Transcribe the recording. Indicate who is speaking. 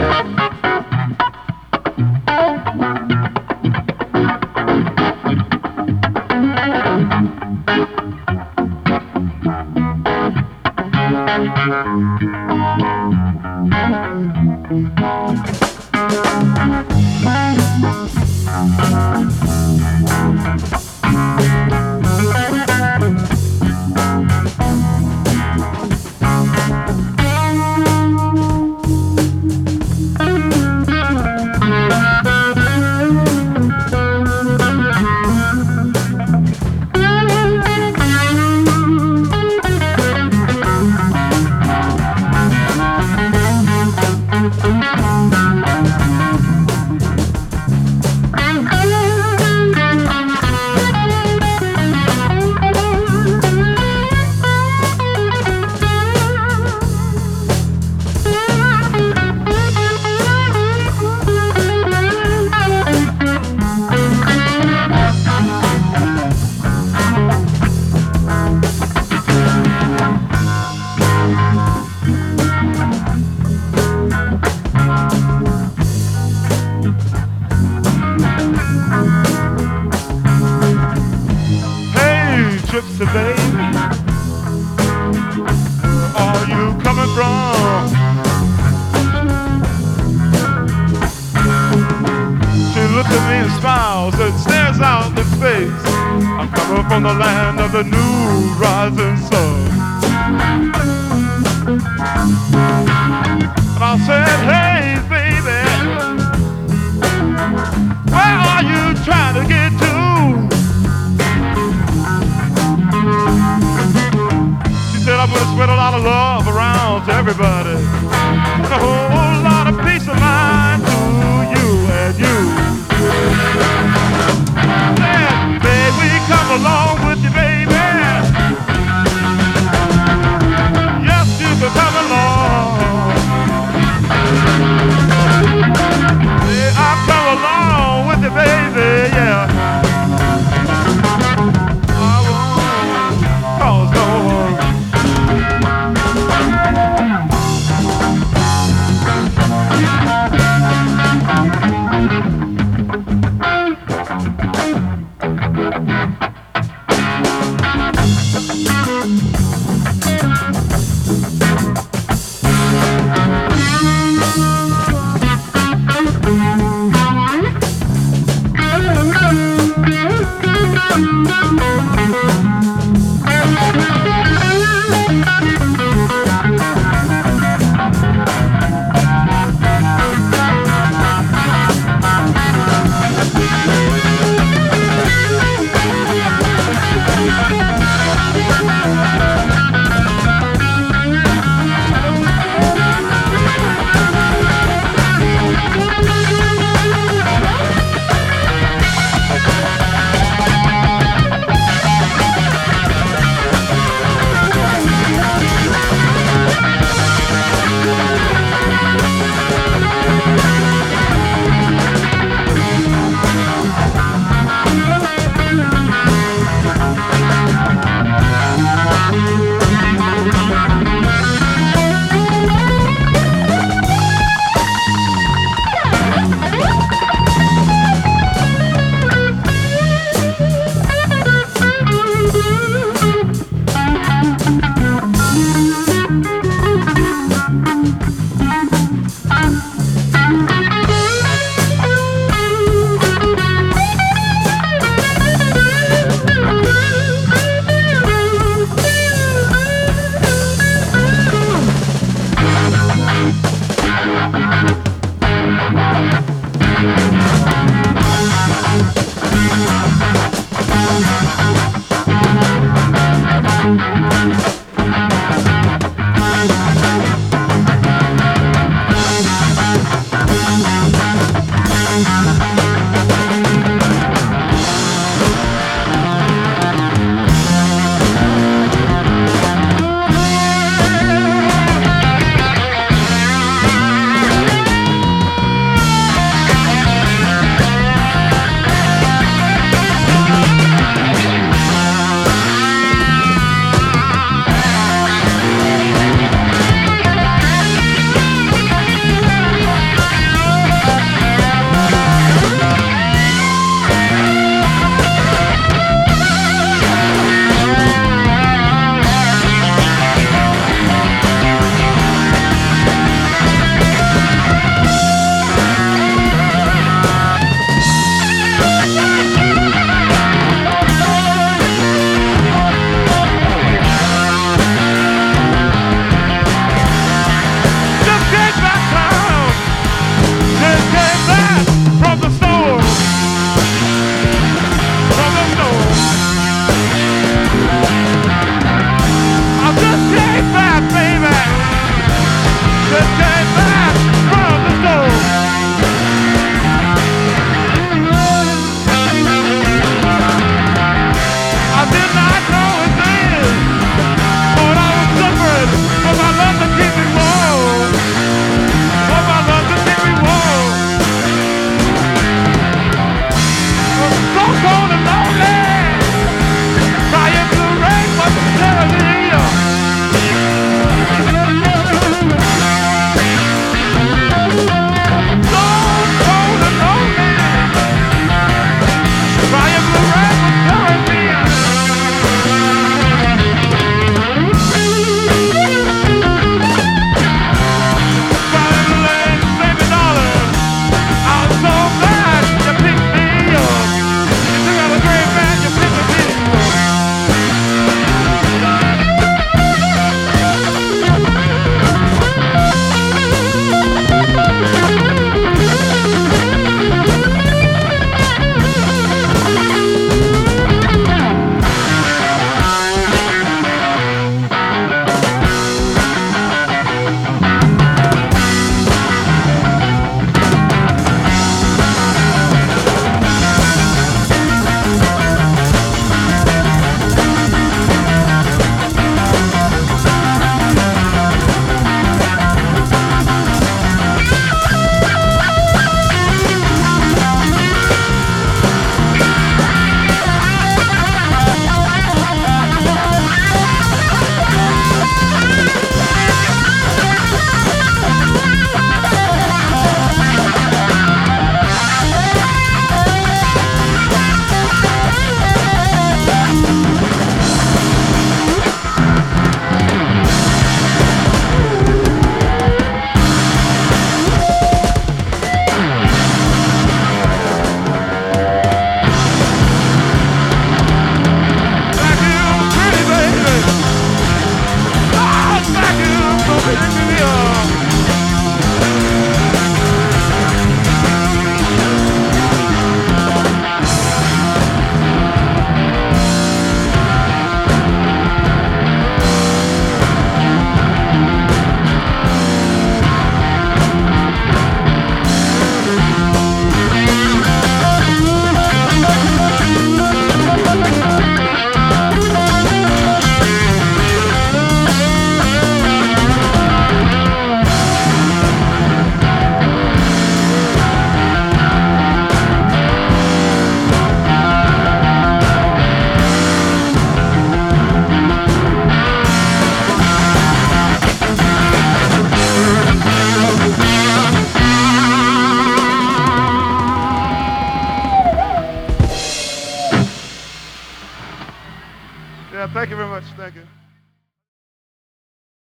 Speaker 1: Gypsy baby, where are you coming from? She looks at me and smiles and stares out into space. I'm coming from the land of the new rising sun. And I said, hey baby, where are you trying to get to? Said I'm gonna spread a lot of love around to everybody, and a whole lot of peace of mind to you and you. Said, baby, come along with you, baby. Yes, you can come along. Yeah, I'll come along with you, baby, yeah. I won't cause no harm. much. Thank you.